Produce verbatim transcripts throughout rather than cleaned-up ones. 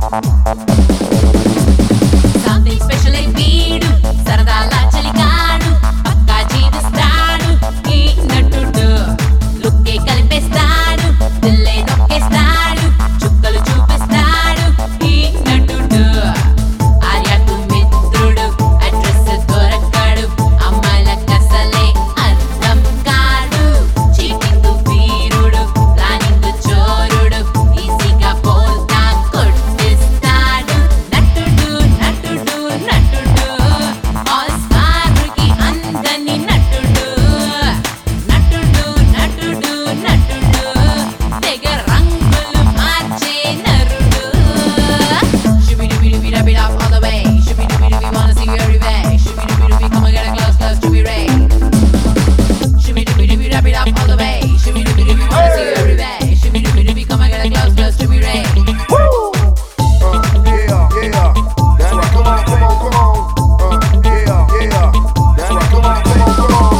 Something special ai veedu saradala chalikaadu pakka jeevistaadu ee nattudu lukke kalipestaadu dille nokkestaadu chukkalu చూపిస్తాడు ఈ నటుడు ఆర్యకు మిత్రుడు address దొరకడు అమ్మాయిల కసలే అర్థం కాడు చీటింగ్ వీరుడు ప్లానింగ్ చోరుడు ఈజీగా పోల్తా కొట్టిస్తాడు నటుడు నటుడు నటుడు ఆస్కార్కి అందని నటుడు నటుడు నటుడు నటుడు తెగ రంగులు మార్చే నరుడు Shibidi-bidi-bidi-bidi up all the way. Shibidi-bidi-bidi wanna see you everywhere. Shibidi-bidi-bidi come and get a close, close to be Ray. Shibidi-bidi-bidi up all the way. Shibidi-bidi-bidi wanna see you everywhere. Shibidi-bidi come and get a close, close to be Ray. Uh, yeah, yeah. That's right. Come on, come on, come on. Uh, yeah, yeah. That's right. Come on, come on, come on.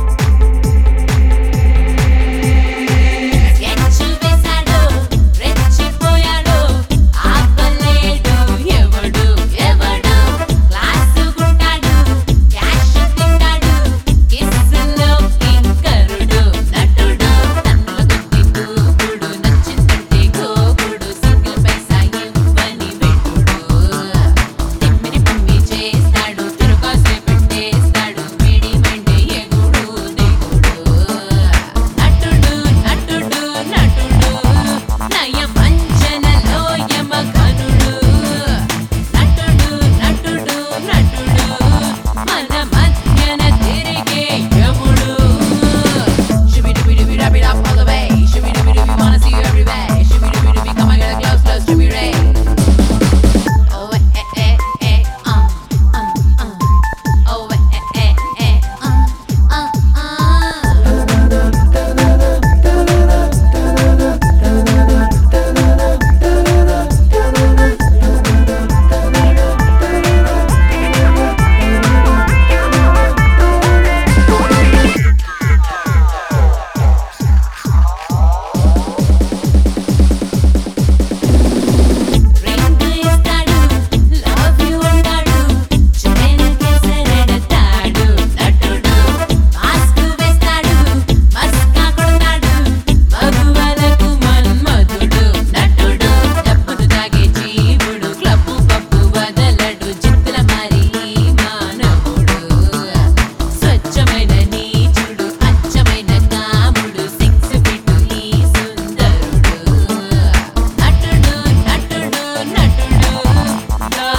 Sketch వేసాడు రెచ్చిపోయాడు ఆపలేడు ఎవడు ఎవడు class గుంటాడు cash తింటాడు కిస్సులో కింకరుడు నటుడు తన్నుల గుద్ది కూకుడు నచ్చిందంటే గోకుడు single పైసా ఇవ్వని వెటుడు తిమ్మిరి పమ్మి చేస్తాడు తిరుగాసే పెట్టేస్తాడు మిడి మెండి ఎగుడు దిగుడు నటుడు నటుడు నటుడు నయ వంచనలో యమగనుడు నటుడు నటుడు నటుడు మన మధ్యన తిరిగే యముడు Shibidi-bidi-bidi wrap it up all the way. Shibidi-bidi we wanna see you everywhere. Shibidi-bidi come and get a close, close to be Ray. Oh eh eh eh eh uh uh uh. Oh eh eh eh eh uh uh uh. Ring ఇస్తాడు love you అంటాడు chain కేసరెడతాడు నటుడు mask వేస్తాడు మస్కా కొడతాడు మగువలకు మన్మధుడు నటుడు డబ్బును తాగే జీవుడు క్లబ్బు పప్పు వదలడు చిత్తుల మరి మానవుడు స్వచ్ఛమైన నీచుడు అచ్చమైన కాముడు సిక్స్ ఫిట్ ఈ సుందరుడు నటుడు నటుడు నటుడు